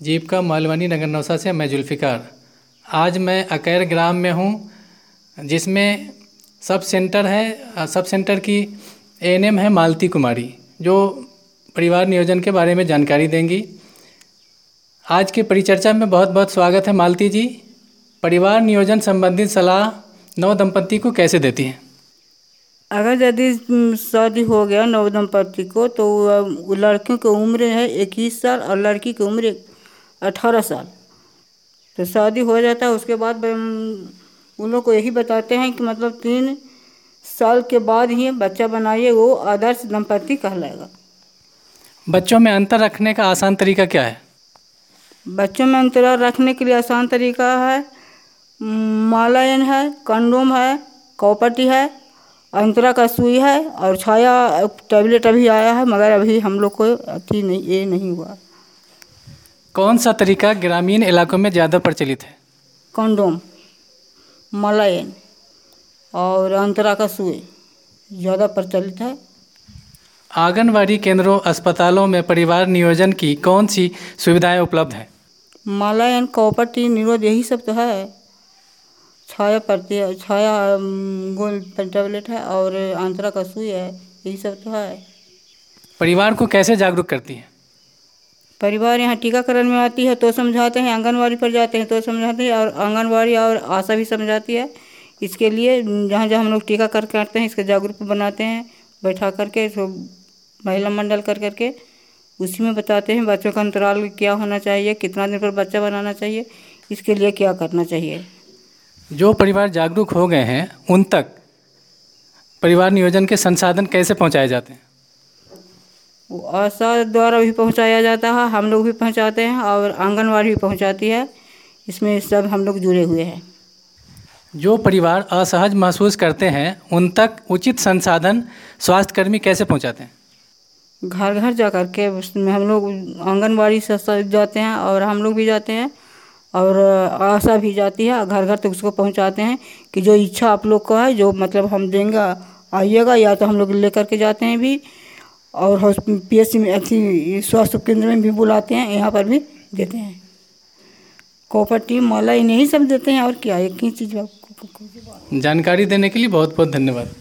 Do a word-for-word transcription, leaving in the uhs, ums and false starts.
जीविका मालवनी नगर नौसा से मैं जुल्फ़िकार। आज मैं अकैर ग्राम में हूँ, जिसमें सब सेंटर है। सब सेंटर की एएनएम है मालती कुमारी, जो परिवार नियोजन के बारे में जानकारी देंगी। आज की परिचर्चा में बहुत बहुत स्वागत है मालती जी। परिवार नियोजन संबंधित सलाह नव दंपति को कैसे देती हैं? अगर यदि शादी हो गया नव दंपति को, तो वो लड़कियों की उम्र है इक्कीस साल और लड़की की उम्र अठारह साल। तो शादी हो जाता है, उसके बाद हम उन लोग को यही बताते हैं कि मतलब तीन साल के बाद ही बच्चा बनाइए, वो आदर्श दंपति कहलाएगा। बच्चों में अंतर रखने का आसान तरीका क्या है? बच्चों में अंतराल रखने के लिए आसान तरीका है, मालायन है, कंडोम है, कॉपर्टी है, अंतरा का सुई है और छाया टैबलेट अभी आया है, मगर अभी हम लोग को अति नहीं ये नहीं हुआ। कौन सा तरीका ग्रामीण इलाकों में ज़्यादा प्रचलित है? कंडोम, मालायन और अंतरा का सुई ज़्यादा प्रचलित है। आंगनवाड़ी केंद्रों, अस्पतालों में परिवार नियोजन की कौन सी सुविधाएं उपलब्ध हैं? मालायन, कॉपर्टी, निरोध यही सब तो है। छाया पड़ती है, छाया गोल टैबलेट है और अंतरा का सुई है, यही सब तो है। परिवार को कैसे जागरूक करती हैं? परिवार यहाँ टीकाकरण में आती है तो समझाते हैं, आंगनवाड़ी पर जाते हैं तो समझाते हैं, और आंगनवाड़ी और आशा भी समझाती है। इसके लिए जहाँ जहाँ हम लोग टीकाकरण करते हैं, इसके जागरूक बनाते हैं, बैठा करके तो महिला मंडल कर करके उसी में बताते हैं बच्चों का अंतराल क्या होना चाहिए, कितना दिन पर बच्चा बनाना चाहिए, इसके लिए क्या करना चाहिए। जो परिवार जागरूक हो गए हैं, उन तक परिवार नियोजन के संसाधन कैसे पहुंचाए जाते हैं? वो आशा द्वारा भी पहुंचाया जाता है, हम लोग भी पहुंचाते हैं और आंगनवाड़ी भी पहुंचाती है। इसमें सब हम लोग जुड़े हुए हैं। जो परिवार असहज महसूस करते हैं, उन तक उचित संसाधन स्वास्थ्यकर्मी कैसे पहुंचाते हैं? घर घर जा कर के उसमें हम लोग आंगनवाड़ी से सब जाते हैं और हम लोग भी जाते हैं और आशा भी जाती है, घर घर तक उसको पहुंचाते हैं कि जो इच्छा आप लोग को है, जो मतलब हम देंगे आइएगा, या तो हम लोग लेकर के जाते हैं भी और पी एस सी में अच्छी स्वास्थ्य केंद्र में भी बुलाते हैं, यहाँ पर भी देते हैं। कॉपर्टी, माला, इन्हीं सब देते हैं, और क्या एक ही चीज़। जानकारी देने के लिए बहुत बहुत धन्यवाद।